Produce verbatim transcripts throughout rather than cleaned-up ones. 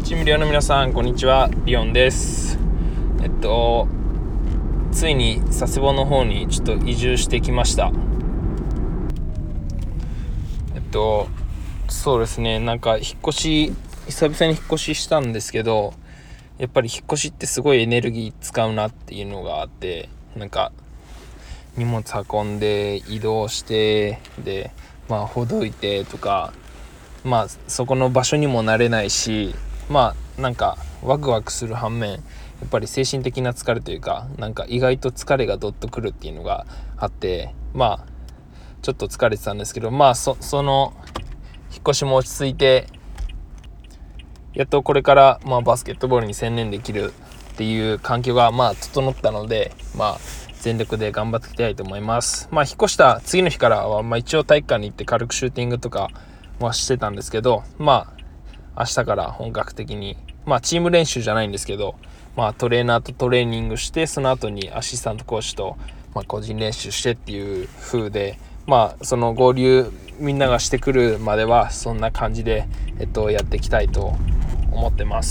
チームリオンの皆さん、こんにちは。リオンです。えっとついに佐世保の方にちょっと移住してきました。えっとそうですねなんか引っ越し久々に引っ越ししたんですけど、やっぱり引っ越しってすごいエネルギー使うなっていうのがあって、なんか荷物運んで移動してでまあほどいてとか、まあそこの場所にも慣れないし、まあなんかワクワクする反面、やっぱり精神的な疲れというか、なんか意外と疲れがどっとくるっていうのがあって、まあちょっと疲れてたんですけど、まあそその引っ越しも落ち着いて、やっとこれからまあバスケットボールに専念できるっていう環境がまあ整ったので、まあ全力で頑張っていきたいと思います。まあ引っ越した次の日からはまあ一応体育館に行って軽くシューティングとかはしてたんですけど、まあ明日から本格的に、まあチーム練習じゃないんですけど、まあトレーナーとトレーニングして、その後にアシスタントコーチとまあ個人練習してっていう風で、まあその合流みんながしてくるまではそんな感じでえっとやっていきたいと思ってます。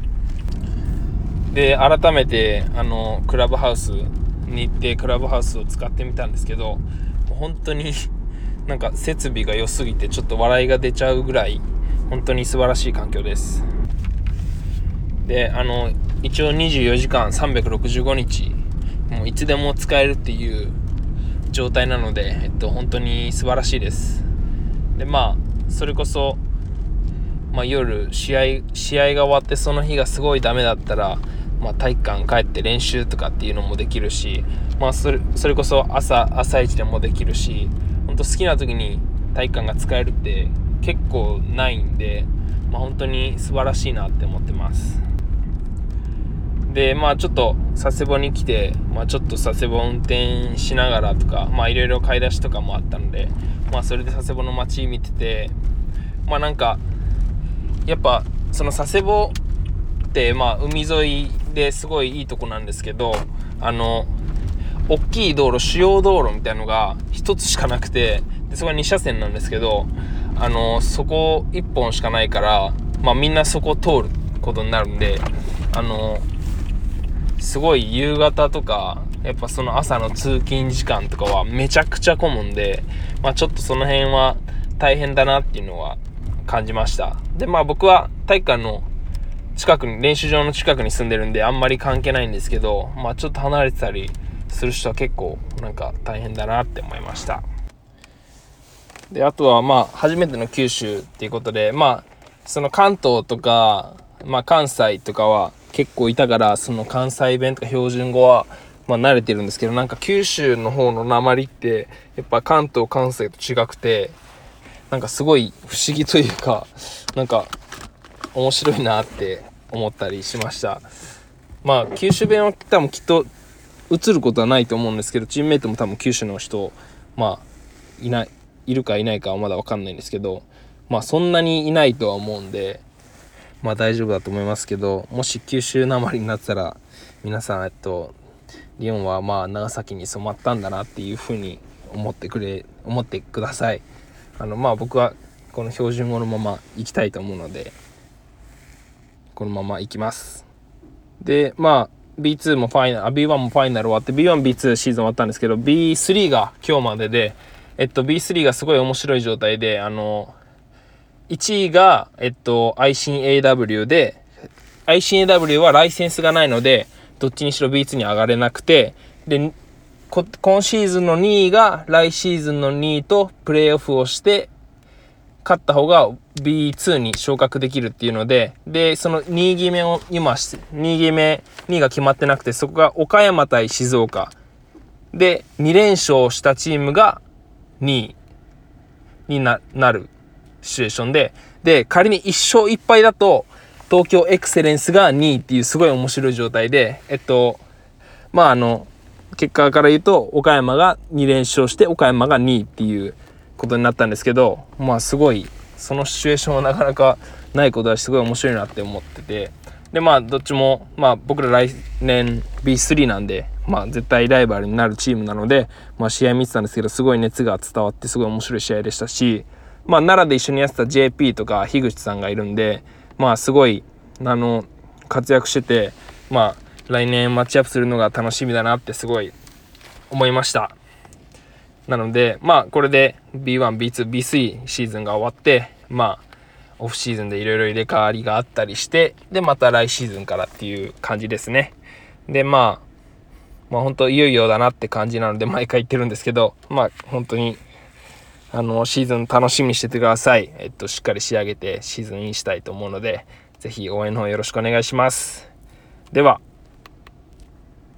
で改めてあのクラブハウスに行ってクラブハウスを使ってみたんですけど、もう本当になんか設備が良すぎてちょっと笑いが出ちゃうぐらい本当に素晴らしい環境です。であの一応にじゅうよじかんさんびゃくろくじゅうごにちもういつでも使えるっていう状態なので、えっと、本当に素晴らしいです。でまあそれこそ、まあ、夜試合試合が終わってその日がすごいダメだったら、まあ、体育館帰って練習とかっていうのもできるし、まあ、それ、それこそ朝朝一でもできるし、本当好きな時に体育館が使えるって結構ないんで、まあ、本当に素晴らしいなって思ってます。でまあちょっと佐世保に来て、まあ、ちょっと佐世保運転しながらとか、まあいろいろ買い出しとかもあったので、まあそれで佐世保の街見てて、まあなんかやっぱその佐世保ってまあ海沿いですごいいいとこなんですけど、あの大きい道路、主要道路みたいなのが一つしかなくて、でそこはにしゃせんなんですけど、あのそこいっぽんしかないから、まあみんなそこを通ることになるんで、あのすごい夕方とかやっぱその朝の通勤時間とかはめちゃくちゃ混むんで、まあちょっとその辺は大変だなっていうのは感じました。でまあ僕は体育館の近くに、練習場の近くに住んでるんであんまり関係ないんですけど、まあちょっと離れてたりする人は結構なんか大変だなって思いました。であとはまあ初めての九州っていうことで、まあその関東とか、まあ、関西とかは結構いたから、その関西弁とか標準語はまあ慣れてるんですけど、なんか九州の方の訛りってやっぱ関東関西と違くて、なんかすごい不思議というか、なんか面白いなって思ったりしました。まあ九州弁は多分きっと映ることはないと思うんですけど、チームメイトも多分九州の人まあいないいるかいないかはまだ分かんないんですけど、まあそんなにいないとは思うんで、まあ大丈夫だと思いますけど、もし九州なまりになったら皆さんえっとリオンはまあ長崎に染まったんだなっていう風に思ってくれ思ってください。あのまあ僕はこの標準語のまま行きたいと思うので、このまま行きます。でまあ ビーツー もファイナル、あ ビーワン もファイナル終わって ビーワン、ビーツー シーズン終わったんですけど、 ビースリー が今日までで、えっと ビースリー がすごい面白い状態で、あのいちいがえっと アイシン エーダブリュー で、 アイシン エーダブリュー はライセンスがないのでどっちにしろ ビーツー に上がれなくて、で今シーズンのにいが来シーズンのにいとプレーオフをして勝った方が ビーツー に昇格できるっていうので、でそのにい決めを今にい決めにいが決まってなくて、そこが岡山対静岡でに連勝したチームがにいに な, なるシチュエーションで、で仮にいっ勝いっ敗だと東京エクセレンスがにいっていうすごい面白い状態で、えっとまああの結果から言うと岡山がに連勝して岡山がにいっていうことになったんですけど、まあすごいそのシチュエーションはなかなかないことはすごい面白いなって思ってて、でまあどっちもまあ僕ら来年 ビースリー なんで、まあ絶対ライバルになるチームなので、まあ試合見てたんですけど、すごい熱が伝わってすごい面白い試合でしたし、まあ奈良で一緒にやってた ジェーピー とか樋口さんがいるんで、まあすごいあの活躍してて、まあ来年マッチアップするのが楽しみだなってすごい思いました。なのでまあこれで ビーワン、ビーツー、ビースリー シーズンが終わって、まあオフシーズンでいろいろ入れ替わりがあったりして、でまた来シーズンからっていう感じですね。でまあまあ本当いよいよだなって感じなので毎回言ってるんですけど、まあ本当にあのシーズン楽しみにしててください。えっとしっかり仕上げてシーズンインしたいと思うので、ぜひ応援の方よろしくお願いします。では。